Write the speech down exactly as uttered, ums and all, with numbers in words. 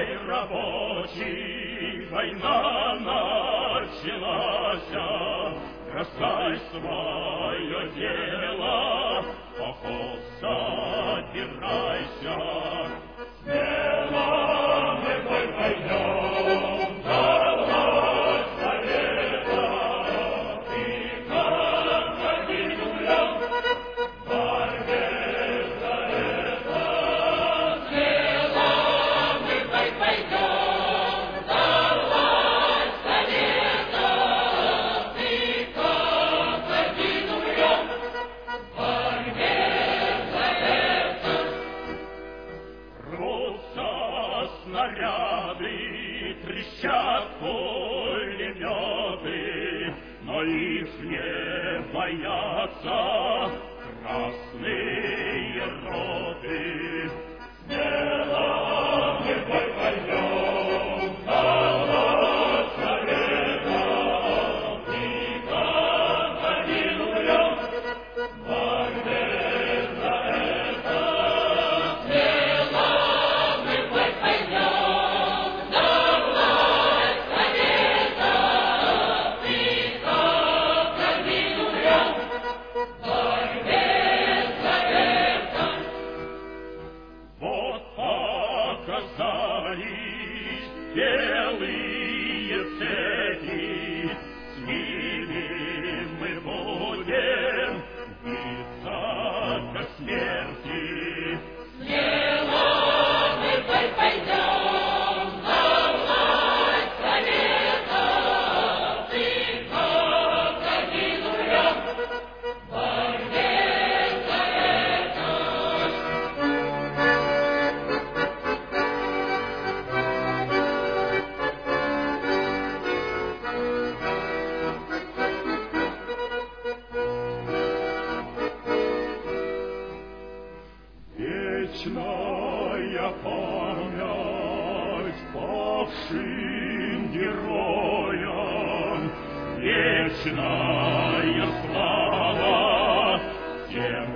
Ой, рабочий, война началась, бросай свое дело, поход собирайся. Смело мы бой пойдем, за власть совета, и как один умрем в борьбе за это. Смело мы бой пойдем, за власть совета, и как один умрем в борьбе за это. Рвутся снаряды, трещат пулеметы, но их не боятся красные роты. Смело мы бой пойдем, за власть совета, и как один умрем в борьбе за это. Смело мы бой пойдем, за власть совета, и как один умрем в борьбе за это. Вот показались белые цепи, с ними мы будем биться до смерти. Смело мы бой пойдем, за власть совета, и как один умрем в борьбе за это. Вечная память павшим героям, вечная слава тем,